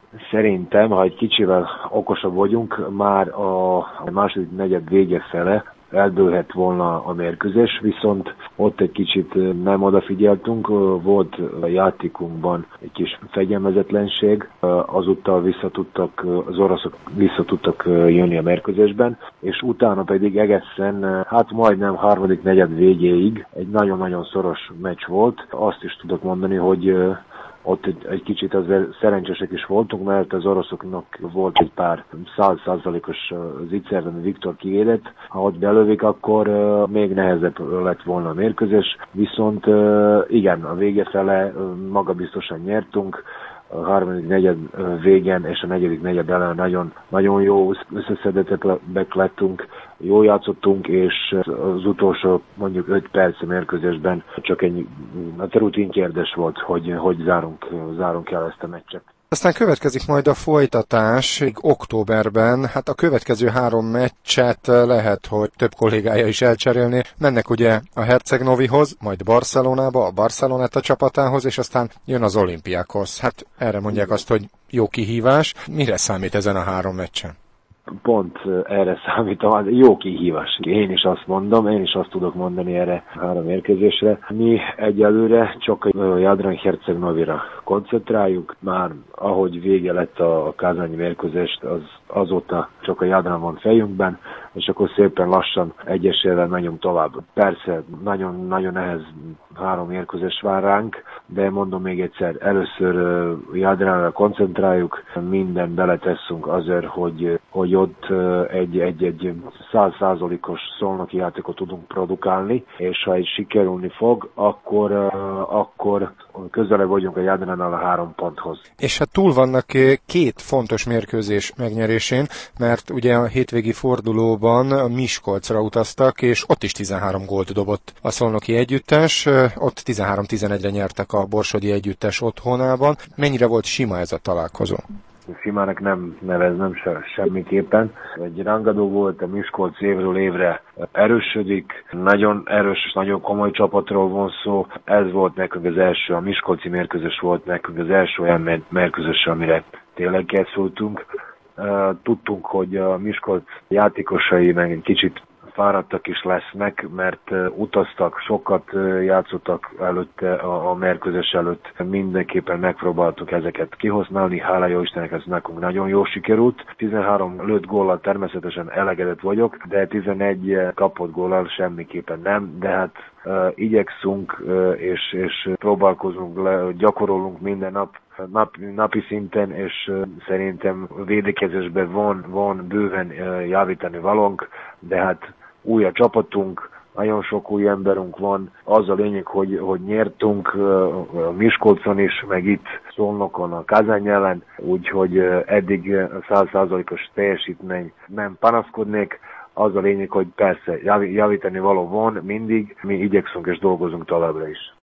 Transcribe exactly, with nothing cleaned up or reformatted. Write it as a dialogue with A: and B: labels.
A: Szerintem, ha egy kicsivel okosabb vagyunk, már a második negyed vége fele eldőlhet volna a mérkőzés, viszont ott egy kicsit nem odafigyeltünk, volt a játékunkban egy kis fegyelmezetlenség, azuttal visszatudtak, az oroszok visszatudtak jönni a mérkőzésben, és utána pedig egészen, hát majdnem harmadik negyed végéig egy nagyon-nagyon szoros meccs volt. Azt is tudok mondani, hogy ott egy, egy kicsit azért szerencsések is voltunk, mert az oroszoknak volt egy pár száz százalékos zicserben Viktor kivédett. Ha ott belövik, akkor uh, még nehezebb lett volna a mérkőzés. Viszont uh, igen, a vége fele uh, magabiztosan nyertünk. A harmadik negyed végén és a negyedik negyed ellen nagyon, nagyon jó összeszedettek lettünk, jól játszottunk, és az utolsó mondjuk öt perc mérkőzésben csak egy rutin kérdés volt, hogy, hogy zárunk, zárunk el ezt a meccset.
B: Aztán következik majd a folytatás októberben. Hát a következő három meccset lehet, hogy több kollégája is elcserélni. Mennek ugye a Herceg-Novihoz, majd Barcelonába, a Barceloneta csapatához, és aztán jön az Olimpiákhoz. Hát erre mondják azt, hogy jó kihívás. Mire számít ezen a három meccsen?
A: Pont erre számítom, jó kihívás. Én is azt mondom, én is azt tudok mondani erre a három érkezésre. Mi egyelőre csak a Jadran Herceg-Novira koncentráljuk. Már ahogy vége lett a kázányi mérkőzést, az azóta csak a Jadran van fejünkben, és akkor szépen lassan egyesével megyünk tovább. Persze, nagyon-nagyon nehéz három mérkőzés vár ránk, de mondom még egyszer, először Jadranra koncentráljuk, minden beleteszünk azért, hogy, hogy ott egy száz százalékos szolnoki játékot tudunk produkálni, és ha egy sikerülni fog, akkor, akkor közelebb vagyunk a Jadrannal a három ponthoz.
B: És hát túl vannak két fontos mérkőzés megnyerésén, mert ugye a hétvégi fordulóban Miskolcra utaztak, és ott is tizenhárom gólt dobott a szolnoki együttes, ott tizenhárom tizenegyre nyertek a borsodi együttes otthonában. Mennyire volt sima ez a találkozó?
A: Simának nem neveznem se, semmiképpen. Egy rangadó volt, a Miskolc évről évre erősödik, nagyon erős, nagyon komoly csapatról van szó. Ez volt nekünk az első, a miskolci mérkőzés volt nekünk az első olyan mérkőzés, amire tényleg készültünk. Tudtunk, hogy a Miskolc játékosai meg egy kicsit fáradtak is lesznek, mert utaztak, sokat játszottak előtte, a, a mérkőzés előtt. Mindenképpen megpróbáltuk ezeket kihasználni, hála jó Istennek, ez nekünk nagyon jól sikerült. tizenhárom lőtt góllal természetesen elégedett vagyok, de tizenegy kapott góllal semmiképpen nem, de hát uh, igyekszünk uh, és, és próbálkozunk, le, gyakorolunk minden nap, Nap, napi szinten, és uh, szerintem védekezésben van, van bőven uh, javítani valónk, de hát új a csapatunk, nagyon sok új emberünk van. Az a lényeg, hogy, hogy nyertünk uh, a Miskolcon is, meg itt Szolnokon a Kazán ellen, úgyhogy uh, eddig száz százalékos teljesítmény nem panaszkodnék. Az a lényeg, hogy persze javítani való van mindig, mi igyekszünk és dolgozunk továbbra is.